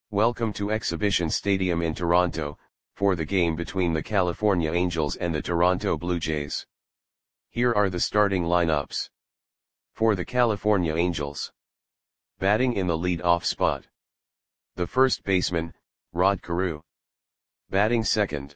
Welcome to Exhibition Stadium in Toronto, for the game between the California Angels and the Toronto Blue Jays. Here are the starting lineups. For the California Angels. Batting in the lead-off spot. The first baseman, Rod Carew. Batting second.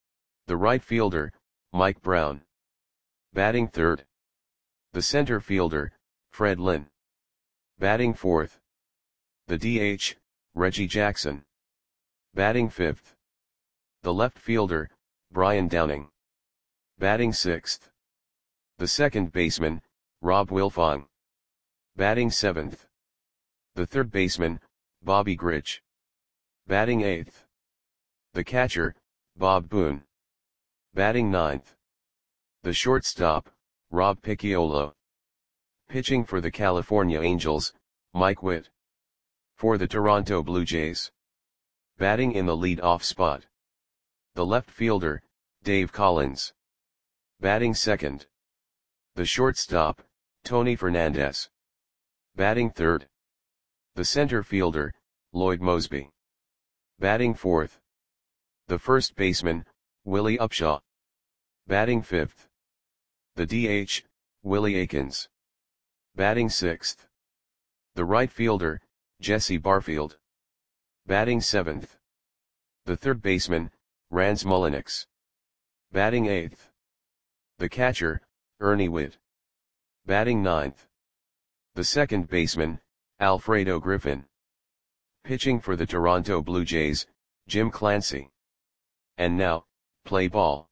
The right fielder, Mike Brown. Batting third. The center fielder, Fred Lynn. Batting fourth. The DH, Reggie Jackson. Batting fifth. The left fielder, Brian Downing. Batting sixth. The second baseman, Rob Wilfong. Batting seventh. The third baseman, Bobby Grich. Batting eighth. The catcher, Bob Boone. Batting ninth. The shortstop, Rob Picciolo. Pitching for the California Angels, Mike Witt. For the Toronto Blue Jays. Batting in the lead-off spot. The left fielder, Dave Collins. Batting second. The shortstop, Tony Fernandez. Batting third. The center fielder, Lloyd Moseby. Batting fourth. The first baseman, Willie Upshaw. Batting fifth. The DH, Willie Aikens. Batting sixth. The right fielder, Jesse Barfield. Batting seventh. The third baseman, Rance Mulliniks. Batting eighth. The catcher, Ernie Whitt. Batting ninth. The second baseman, Alfredo Griffin. Pitching for the Toronto Blue Jays, Jim Clancy. And now, play ball.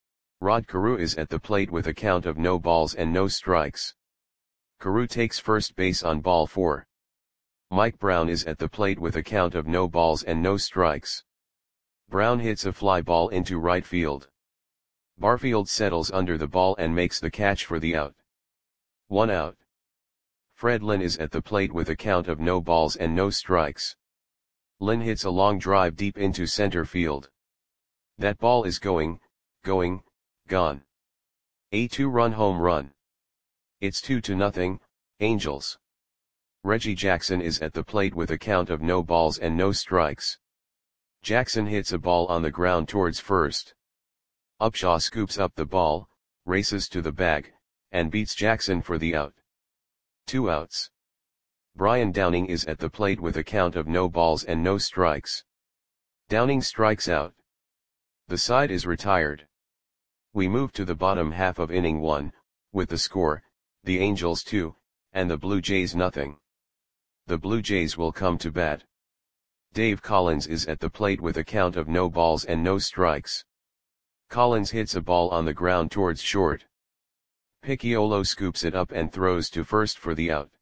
Rod Carew is at the plate with a count of no balls and no strikes. Carew takes first base on ball 4. Mike Brown is at the plate with a count of no balls and no strikes. Brown hits a fly ball into right field. Barfield settles under the ball and makes the catch for the out. 1 out. Fred Lynn is at the plate with a count of no balls and no strikes. Lynn hits a long drive deep into center field. That ball is gone. A 2-run home run. It's 2-0, Angels. Reggie Jackson is at the plate with a count of no balls and no strikes. Jackson hits a ball on the ground towards first. Upshaw scoops up the ball, races to the bag, and beats Jackson for the out. 2 outs. Brian Downing is at the plate with a count of no balls and no strikes. Downing strikes out. The side is retired. We move to the bottom half of inning 1, with the score, the Angels 2, and the Blue Jays nothing. The Blue Jays will come to bat. Dave Collins is at the plate with a count of no balls and no strikes. Collins hits a ball on the ground towards short. Picciolo scoops it up and throws to first for the out.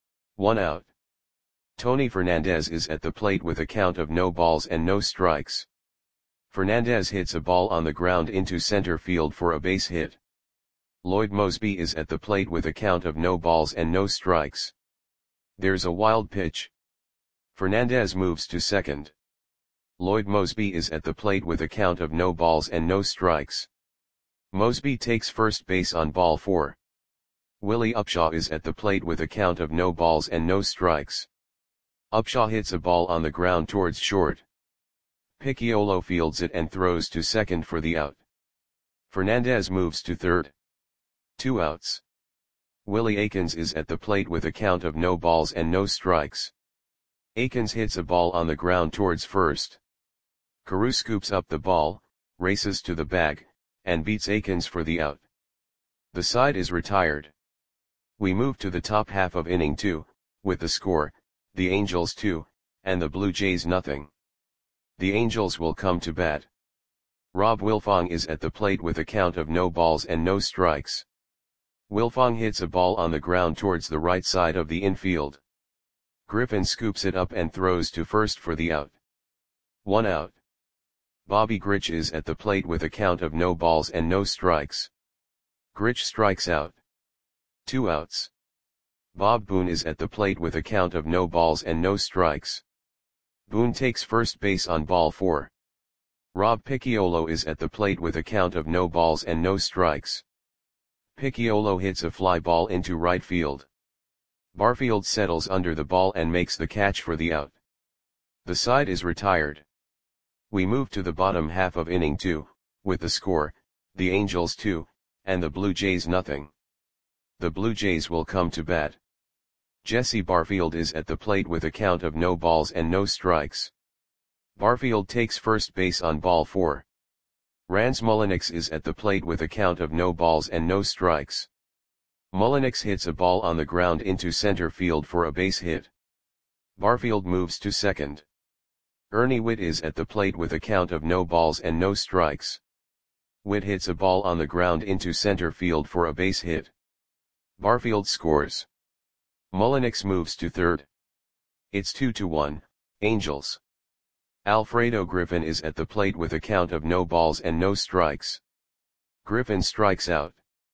1 out. Tony Fernandez is at the plate with a count of no balls and no strikes. Fernandez hits a ball on the ground into center field for a base hit. Lloyd Moseby is at the plate with a count of no balls and no strikes. There's a wild pitch. Fernandez moves to second. Lloyd Moseby is at the plate with a count of no balls and no strikes. Moseby takes first base on ball 4. Willie Upshaw is at the plate with a count of no balls and no strikes. Upshaw hits a ball on the ground towards short. Picciolo fields it and throws to second for the out. Fernandez moves to third. 2 outs. Willie Aikens is at the plate with a count of no balls and no strikes. Aikens hits a ball on the ground towards first. Carew scoops up the ball, races to the bag, and beats Aikens for the out. The side is retired. We move to the top half of inning 2, with the score, the Angels 2, and the Blue Jays nothing. The Angels will come to bat. Rob Wilfong is at the plate with a count of no balls and no strikes. Wilfong hits a ball on the ground towards the right side of the infield. Griffin scoops it up and throws to first for the out. 1 out. Bobby Grich is at the plate with a count of no balls and no strikes. Grich strikes out. 2 outs. Bob Boone is at the plate with a count of no balls and no strikes. Boone takes first base on ball 4. Rob Picciolo is at the plate with a count of no balls and no strikes. Picciolo hits a fly ball into right field. Barfield settles under the ball and makes the catch for the out. The side is retired. We move to the bottom half of inning 2, with the score, the Angels 2, and the Blue Jays nothing. The Blue Jays will come to bat. Jesse Barfield is at the plate with a count of no balls and no strikes. Barfield takes first base on ball 4. Rans Mulliniks is at the plate with a count of no balls and no strikes. Mulliniks hits a ball on the ground into center field for a base hit. Barfield moves to second. Ernie Whitt is at the plate with a count of no balls and no strikes. Whitt hits a ball on the ground into center field for a base hit. Barfield scores. Mulliniks moves to third. It's 2-1, Angels. Alfredo Griffin is at the plate with a count of no balls and no strikes. Griffin strikes out.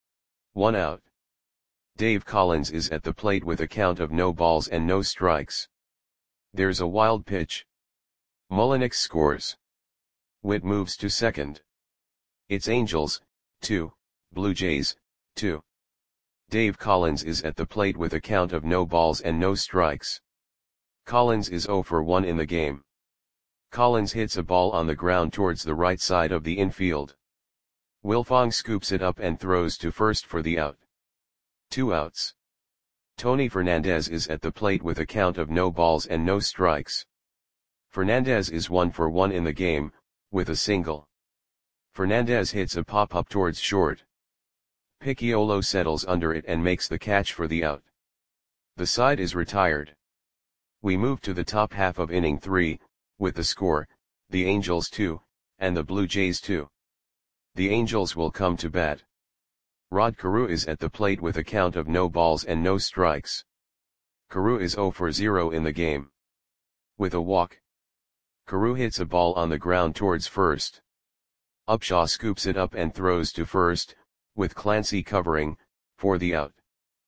1 out. Dave Collins is at the plate with a count of no balls and no strikes. There's a wild pitch. Mulliniks scores. Whitt moves to second. It's Angels, 2, Blue Jays, 2. Dave Collins is at the plate with a count of no balls and no strikes. Collins is 0 for 1 in the game. Collins hits a ball on the ground towards the right side of the infield. Wilfong scoops it up and throws to first for the out. 2 outs. Tony Fernandez is at the plate with a count of no balls and no strikes. Fernandez is 1 for 1 in the game, with a single. Fernandez hits a pop-up towards short. Picciolo settles under it and makes the catch for the out. The side is retired. We move to the top half of inning 3, with the score, the Angels 2, and the Blue Jays 2. The Angels will come to bat. Rod Carew is at the plate with a count of no balls and no strikes. Carew is 0 for 0 in the game. With a walk. Carew hits a ball on the ground towards first. Upshaw scoops it up and throws to first, with Clancy covering, for the out.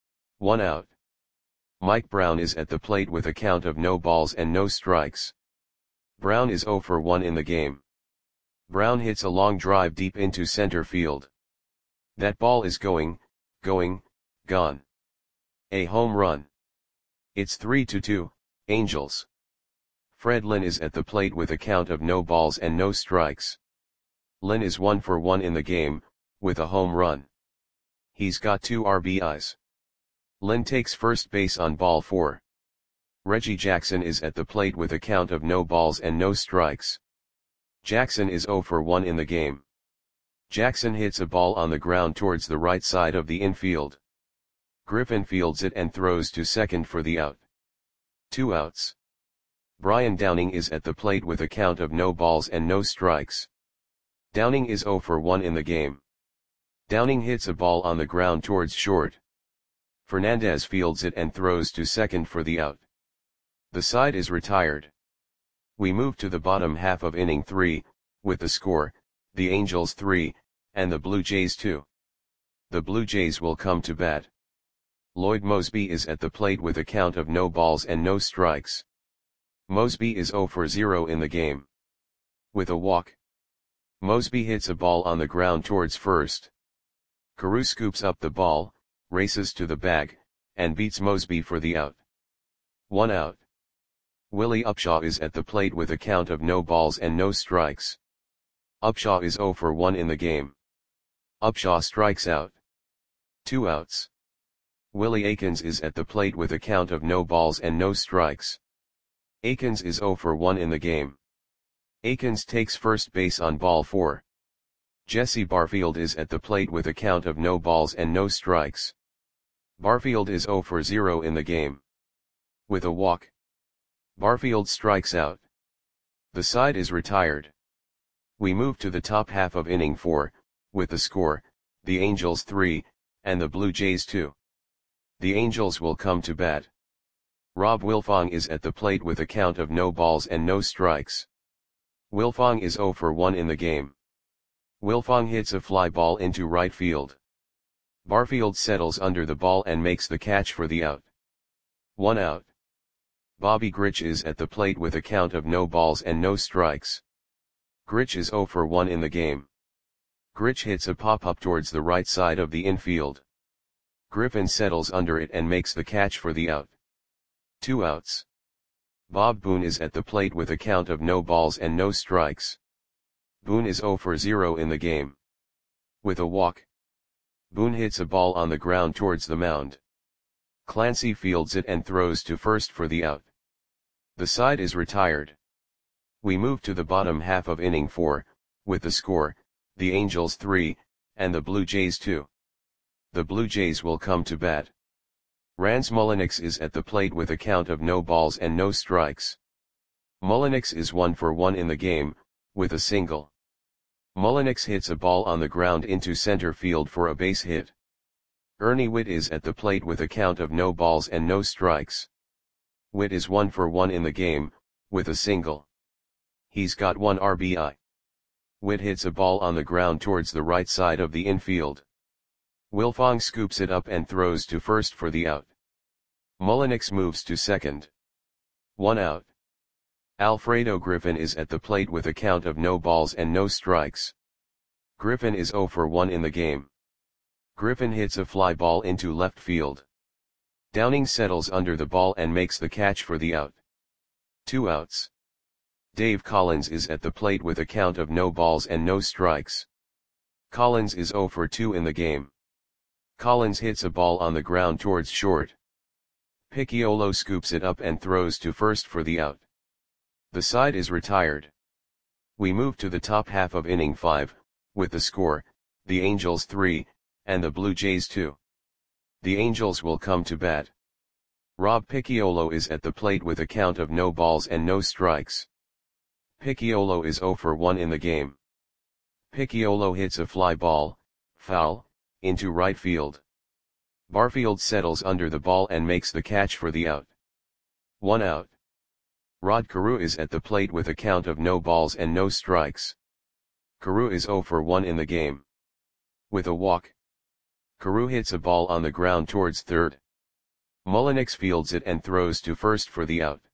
1 out. Mike Brown is at the plate with a count of no balls and no strikes. Brown is 0 for 1 in the game. Brown hits a long drive deep into center field. That ball is gone. A home run. It's 3-2, Angels. Fred Lynn is at the plate with a count of no balls and no strikes. Lynn is 1 for 1 in the game, with a home run. He's got 2 RBIs. Lynn takes first base on ball 4. Reggie Jackson is at the plate with a count of no balls and no strikes. Jackson is 0 for 1 in the game. Jackson hits a ball on the ground towards the right side of the infield. Griffin fields it and throws to second for the out. 2 outs. Brian Downing is at the plate with a count of no balls and no strikes. Downing is 0 for 1 in the game. Downing hits a ball on the ground towards short. Fernandez fields it and throws to second for the out. The side is retired. We move to the bottom half of inning 3, with the score, the Angels 3, and the Blue Jays 2. The Blue Jays will come to bat. Lloyd Mosby is at the plate with a count of no balls and no strikes. Mosby is 0 for 0 in the game. With a walk. Mosby hits a ball on the ground towards first. Carew scoops up the ball, races to the bag, and beats Mosby for the out. 1 out. Willie Upshaw is at the plate with a count of no balls and no strikes. Upshaw is 0 for 1 in the game. Upshaw strikes out. 2 outs. Willie Aikens is at the plate with a count of no balls and no strikes. Aikens is 0 for 1 in the game. Aikens takes first base on ball 4. Jesse Barfield is at the plate with a count of no balls and no strikes. Barfield is 0 for 0 in the game. With a walk. Barfield strikes out. The side is retired. We move to the top half of inning 4, with the score, the Angels 3, and the Blue Jays 2. The Angels will come to bat. Rob Wilfong is at the plate with a count of no balls and no strikes. Wilfong is 0 for 1 in the game. Wilfong hits a fly ball into right field. Barfield settles under the ball and makes the catch for the out. 1 out. Bobby Grich is at the plate with a count of no balls and no strikes. Grich is 0 for 1 in the game. Grich hits a pop-up towards the right side of the infield. Griffin settles under it and makes the catch for the out. 2 outs. Bob Boone is at the plate with a count of no balls and no strikes. Boone is 0 for 0 in the game. With a walk, Boone hits a ball on the ground towards the mound. Clancy fields it and throws to first for the out. The side is retired. We move to the bottom half of inning 4, with the score, the Angels 3, and the Blue Jays 2. The Blue Jays will come to bat. Rans Mulliniks is at the plate with a count of no balls and no strikes. Mulliniks is 1 for 1 in the game, with a single. Mulliniks hits a ball on the ground into center field for a base hit. Ernie Whitt is at the plate with a count of no balls and no strikes. Whitt is 1 for 1 in the game, with a single. He's got 1 RBI. Whitt hits a ball on the ground towards the right side of the infield. Wilfong scoops it up and throws to first for the out. Mulliniks moves to second. 1 out. Alfredo Griffin is at the plate with a count of no balls and no strikes. Griffin is 0 for 1 in the game. Griffin hits a fly ball into left field. Downing settles under the ball and makes the catch for the out. 2 outs. Dave Collins is at the plate with a count of no balls and no strikes. Collins is 0 for 2 in the game. Collins hits a ball on the ground towards short. Picciolo scoops it up and throws to first for the out. The side is retired. We move to the top half of inning 5, with the score, the Angels 3, and the Blue Jays 2. The Angels will come to bat. Rob Picciolo is at the plate with a count of no balls and no strikes. Picciolo is 0 for 1 in the game. Picciolo hits a fly ball, foul, into right field. Barfield settles under the ball and makes the catch for the out. 1 out. Rod Carew is at the plate with a count of no balls and no strikes. Carew is 0 for 1 in the game. With a walk, Carew hits a ball on the ground towards third. Mulliniks fields it and throws to first for the out.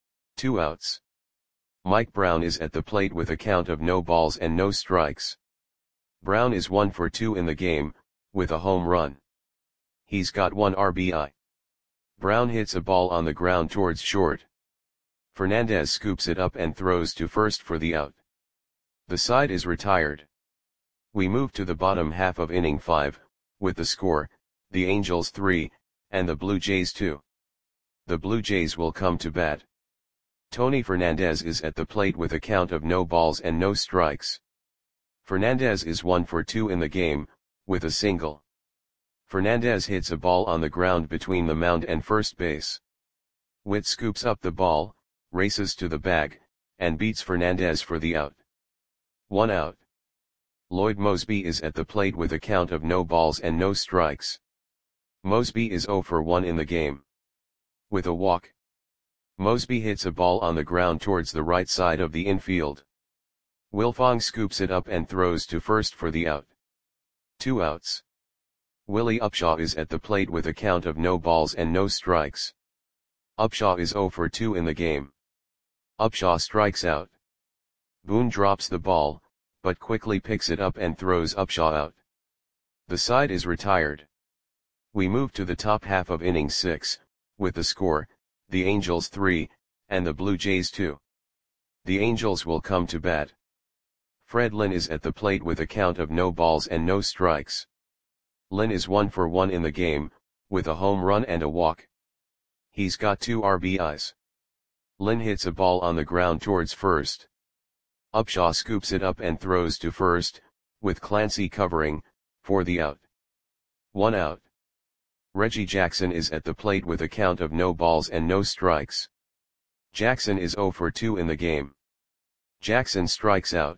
2 outs. Mike Brown is at the plate with a count of no balls and no strikes. Brown is 1 for 2 in the game, with a home run. He's got 1 RBI. Brown hits a ball on the ground towards short. Fernandez scoops it up and throws to first for the out. The side is retired. We move to the bottom half of inning 5, with the score, the Angels 3, and the Blue Jays 2. The Blue Jays will come to bat. Tony Fernandez is at the plate with a count of no balls and no strikes. Fernandez is 1 for 2 in the game, with a single. Fernandez hits a ball on the ground between the mound and first base. Whitt scoops up the ball, races to the bag, and beats Fernandez for the out. 1 out. Lloyd Mosby is at the plate with a count of no balls and no strikes. Mosby is 0 for 1 in the game. With a walk, Mosby hits a ball on the ground towards the right side of the infield. Wilfong scoops it up and throws to first for the out. 2 outs. Willie Upshaw is at the plate with a count of no balls and no strikes. Upshaw is 0 for 2 in the game. Upshaw strikes out. Boone drops the ball, but quickly picks it up and throws Upshaw out. The side is retired. We move to the top half of inning 6, with the score, the Angels 3, and the Blue Jays 2. The Angels will come to bat. Fred Lynn is at the plate with a count of no balls and no strikes. Lynn is 1 for 1 in the game, with a home run and a walk. He's got 2 RBIs. Lynn hits a ball on the ground towards first. Upshaw scoops it up and throws to first, with Clancy covering, for the out. 1 out. Reggie Jackson is at the plate with a count of no balls and no strikes. Jackson is 0 for 2 in the game. Jackson strikes out.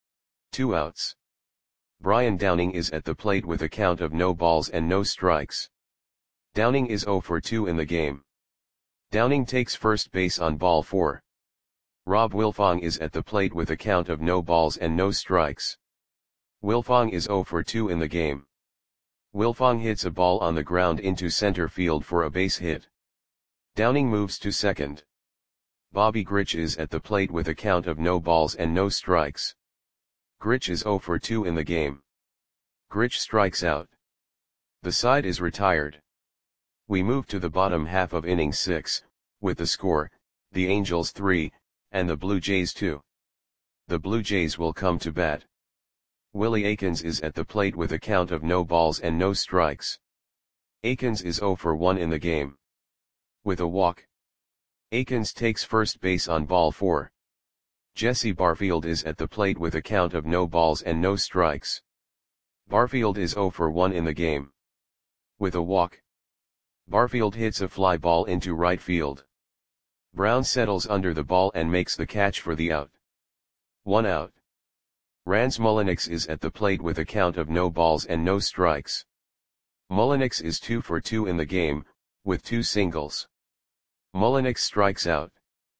2 outs. Brian Downing is at the plate with a count of no balls and no strikes. Downing is 0 for 2 in the game. Downing takes first base on ball 4. Rob Wilfong is at the plate with a count of no balls and no strikes. Wilfong is 0 for 2 in the game. Wilfong hits a ball on the ground into center field for a base hit. Downing moves to second. Bobby Grich is at the plate with a count of no balls and no strikes. Grich is 0 for 2 in the game. Grich strikes out. The side is retired. We move to the bottom half of inning 6, with the score, the Angels 3, and the Blue Jays 2. The Blue Jays will come to bat. Willie Aikens is at the plate with a count of no balls and no strikes. Aikens is 0 for 1 in the game. With a walk. Aikens takes first base on ball 4. Jesse Barfield is at the plate with a count of no balls and no strikes. Barfield is 0 for 1 in the game. With a walk. Barfield hits a fly ball into right field. Brown settles under the ball and makes the catch for the out. 1 out. Rans Mulliniks is at the plate with a count of no balls and no strikes. Mulliniks is 2 for 2 in the game, with 2 singles. Mulliniks strikes out.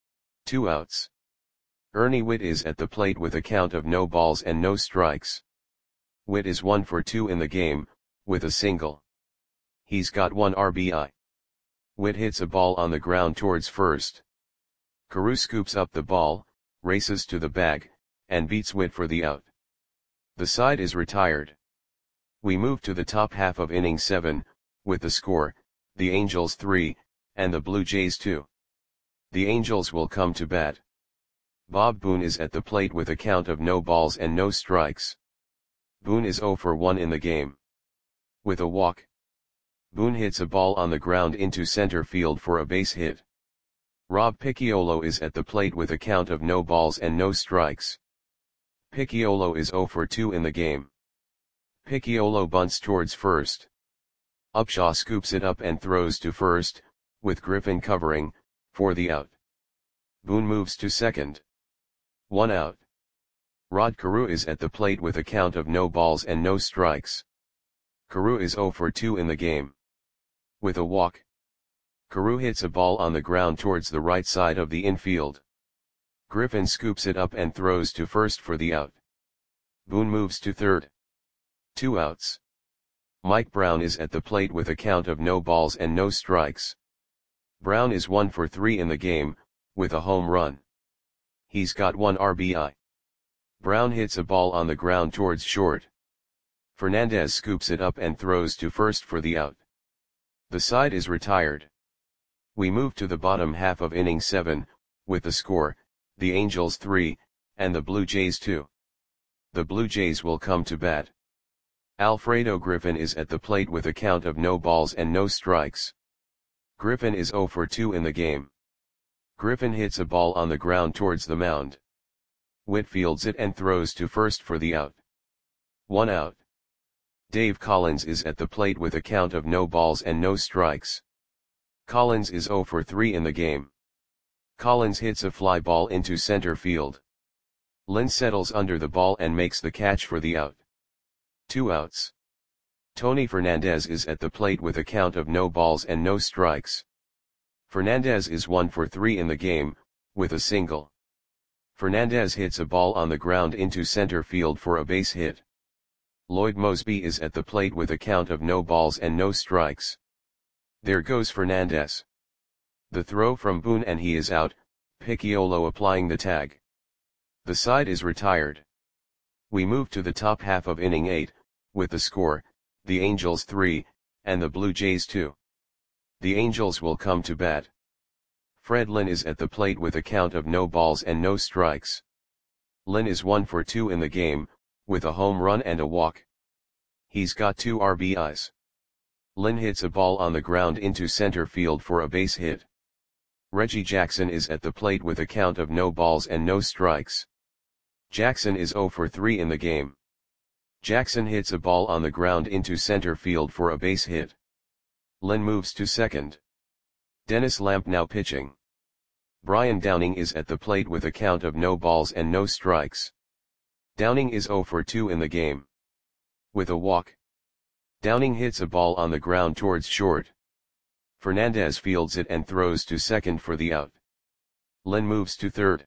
2 outs. Ernie Whitt is at the plate with a count of no balls and no strikes. Whitt is 1 for 2 in the game, with a single. He's got 1 RBI. Whitt hits a ball on the ground towards first. Carew scoops up the ball, races to the bag, and beats Whitt for the out. The side is retired. We move to the top half of inning 7, with the score, the Angels 3, and the Blue Jays 2. The Angels will come to bat. Bob Boone is at the plate with a count of no balls and no strikes. Boone is 0 for 1 in the game. With a walk. Boone hits a ball on the ground into center field for a base hit. Rob Picciolo is at the plate with a count of no balls and no strikes. Picciolo is 0 for 2 in the game. Picciolo bunts towards first. Upshaw scoops it up and throws to first, with Griffin covering, for the out. Boone moves to second. 1 out. Rod Carew is at the plate with a count of no balls and no strikes. Carew is 0 for 2 in the game. With a walk. Carew hits a ball on the ground towards the right side of the infield. Griffin scoops it up and throws to first for the out. Boone moves to third. 2 outs. Mike Brown is at the plate with a count of no balls and no strikes. Brown is 1 for 3 in the game, with a home run. He's got 1 RBI. Brown hits a ball on the ground towards short. Fernandez scoops it up and throws to first for the out. The side is retired. We move to the bottom half of inning 7, with the score, the Angels 3, and the Blue Jays 2. The Blue Jays will come to bat. Alfredo Griffin is at the plate with a count of no balls and no strikes. Griffin is 0 for 2 in the game. Griffin hits a ball on the ground towards the mound. Whitt fields it and throws to first for the out. 1 out. Dave Collins is at the plate with a count of no balls and no strikes. Collins is 0 for 3 in the game. Collins hits a fly ball into center field. Lynn settles under the ball and makes the catch for the out. 2 outs. Tony Fernandez is at the plate with a count of no balls and no strikes. Fernandez is 1 for 3 in the game, with a single. Fernandez hits a ball on the ground into center field for a base hit. Lloyd Mosby is at the plate with a count of no balls and no strikes. There goes Fernandez. The throw from Boone and he is out, Picciolo applying the tag. The side is retired. We move to the top half of inning 8, with the score, the Angels 3, and the Blue Jays 2. The Angels will come to bat. Fred Lynn is at the plate with a count of no balls and no strikes. Lynn is 1 for 2 in the game, with a home run and a walk. He's got 2 RBIs. Lynn hits a ball on the ground into center field for a base hit. Reggie Jackson is at the plate with a count of no balls and no strikes. Jackson is 0 for 3 in the game. Jackson hits a ball on the ground into center field for a base hit. Lynn moves to second. Dennis Lamp now pitching. Brian Downing is at the plate with a count of no balls and no strikes. Downing is 0 for 2 in the game. With a walk. Downing hits a ball on the ground towards short. Fernandez fields it and throws to second for the out. Lynn moves to third.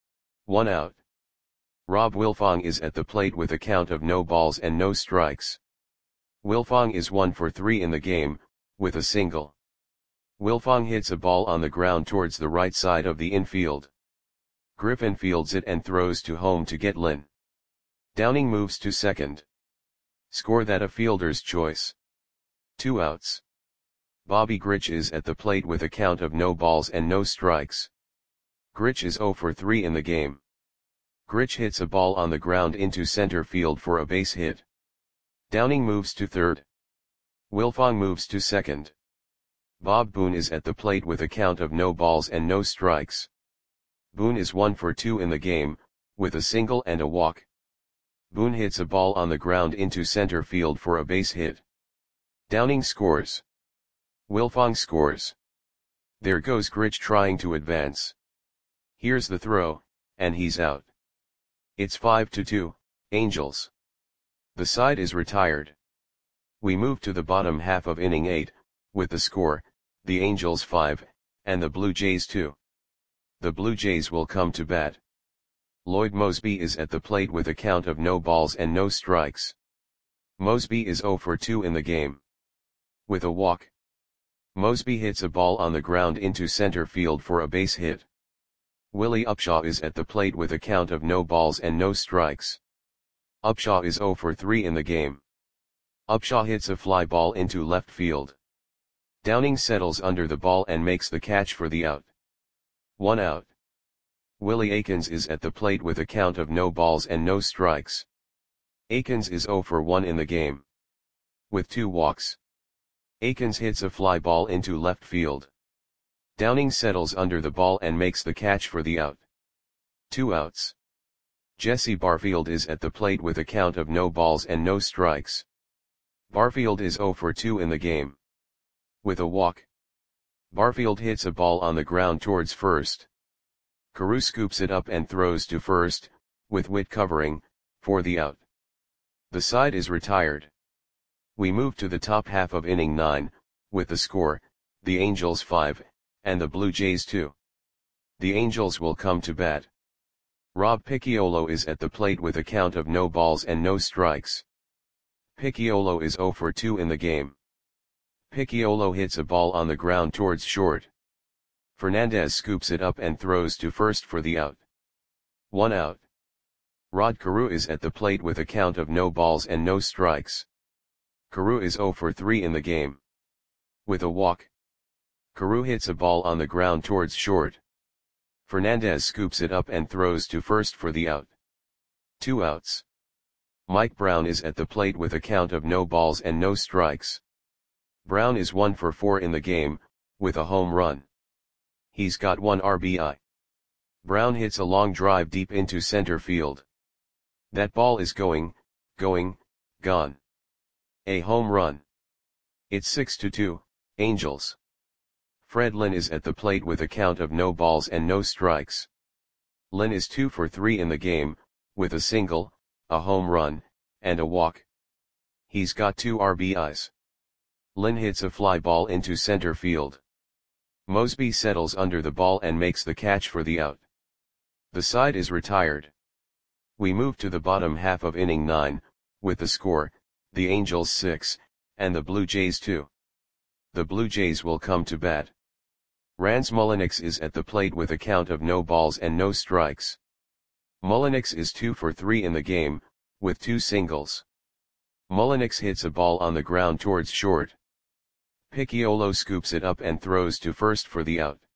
1 out. Rob Wilfong is at the plate with a count of no balls and no strikes. Wilfong is 1 for 3 in the game, with a single. Wilfong hits a ball on the ground towards the right side of the infield. Griffin fields it and throws to home to get Lynn. Downing moves to second. Score that a fielder's choice. 2 outs. Bobby Grich is at the plate with a count of no balls and no strikes. Grich is 0 for 3 in the game. Grich hits a ball on the ground into center field for a base hit. Downing moves to third. Wilfong moves to second. Bob Boone is at the plate with a count of no balls and no strikes. Boone is 1 for 2 in the game, with a single and a walk. Boone hits a ball on the ground into center field for a base hit. Downing scores. Wilfong scores. There goes Grich trying to advance. Here's the throw, and he's out. It's 5-2, Angels. The side is retired. We move to the bottom half of inning 8, with the score, the Angels 5, and the Blue Jays 2. The Blue Jays will come to bat. Lloyd Moseby is at the plate with a count of no balls and no strikes. Moseby is 0 for 2 in the game. With a walk. Moseby hits a ball on the ground into center field for a base hit. Willie Upshaw is at the plate with a count of no balls and no strikes. Upshaw is 0 for 3 in the game. Upshaw hits a fly ball into left field. Downing settles under the ball and makes the catch for the out. 1 out. Willie Aikens is at the plate with a count of no balls and no strikes. Aikens is 0 for 1 in the game. With 2 walks. Aikens hits a fly ball into left field. Downing settles under the ball and makes the catch for the out. 2 outs. Jesse Barfield is at the plate with a count of no balls and no strikes. Barfield is 0 for 2 in the game. With a walk. Barfield hits a ball on the ground towards first. Carew scoops it up and throws to first, with Witt covering, for the out. The side is retired. We move to the top half of inning 9, with the score, the Angels 5, and the Blue Jays 2. The Angels will come to bat. Rob Picciolo is at the plate with a count of no balls and no strikes. Picciolo is 0 for 2 in the game. Picciolo hits a ball on the ground towards short. Fernandez scoops it up and throws to first for the out. 1 out. Rod Carew is at the plate with a count of no balls and no strikes. Carew is 0 for 3 in the game. With a walk. Carew hits a ball on the ground towards short. Fernandez scoops it up and throws to first for the out. 2 outs. Mike Brown is at the plate with a count of no balls and no strikes. Brown is 1 for 4 in the game, with a home run. He's got 1 RBI. Brown hits a long drive deep into center field. That ball is going, gone. A home run. It's 6-2, Angels. Fred Lynn is at the plate with a count of no balls and no strikes. Lynn is 2 for 3 in the game, with a single, a home run, and a walk. He's got 2 RBIs. Lynn hits a fly ball into center field. Moseby settles under the ball and makes the catch for the out. The side is retired. We move to the bottom half of inning 9, with the score, the Angels 6, and the Blue Jays 2. The Blue Jays will come to bat. Rans Mulliniks is at the plate with a count of no balls and no strikes. Mulliniks is 2 for 3 in the game, with 2 singles. Mulliniks hits a ball on the ground towards short. Picciolo scoops it up and throws to first for the out.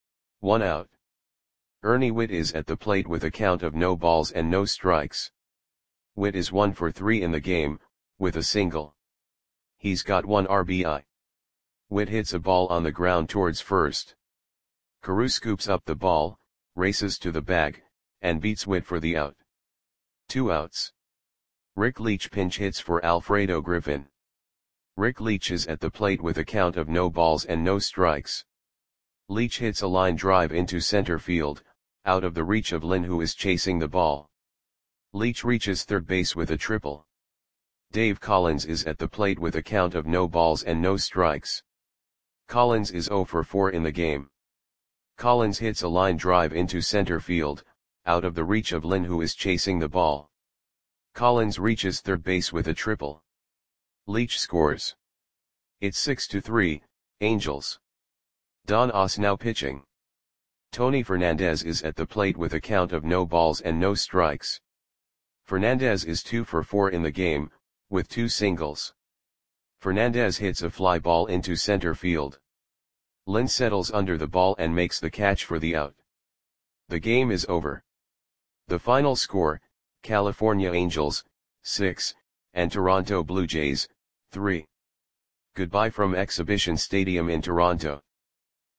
1 out. Ernie Witt is at the plate with a count of no balls and no strikes. Witt is 1 for 3 in the game, with a single. He's got 1 RBI. Witt hits a ball on the ground towards first. Carew scoops up the ball, races to the bag, and beats Witt for the out. 2 outs. Rick Leach pinch hits for Alfredo Griffin. Rick Leach is at the plate with a count of no balls and no strikes. Leach hits a line drive into center field, out of the reach of Lynn, who is chasing the ball. Leach reaches third base with a triple. Dave Collins is at the plate with a count of no balls and no strikes. Collins is 0 for 4 in the game. Collins hits a line drive into center field, out of the reach of Lynn, who is chasing the ball. Collins reaches third base with a triple. Leach scores. It's 6-3, Angels. Don Oss now pitching. Tony Fernandez is at the plate with a count of no balls and no strikes. Fernandez is 2 for 4 in the game, with 2 singles. Fernandez hits a fly ball into center field. Lynn settles under the ball and makes the catch for the out. The game is over. The final score, California Angels, 6, and Toronto Blue Jays, 3. Goodbye from Exhibition Stadium in Toronto.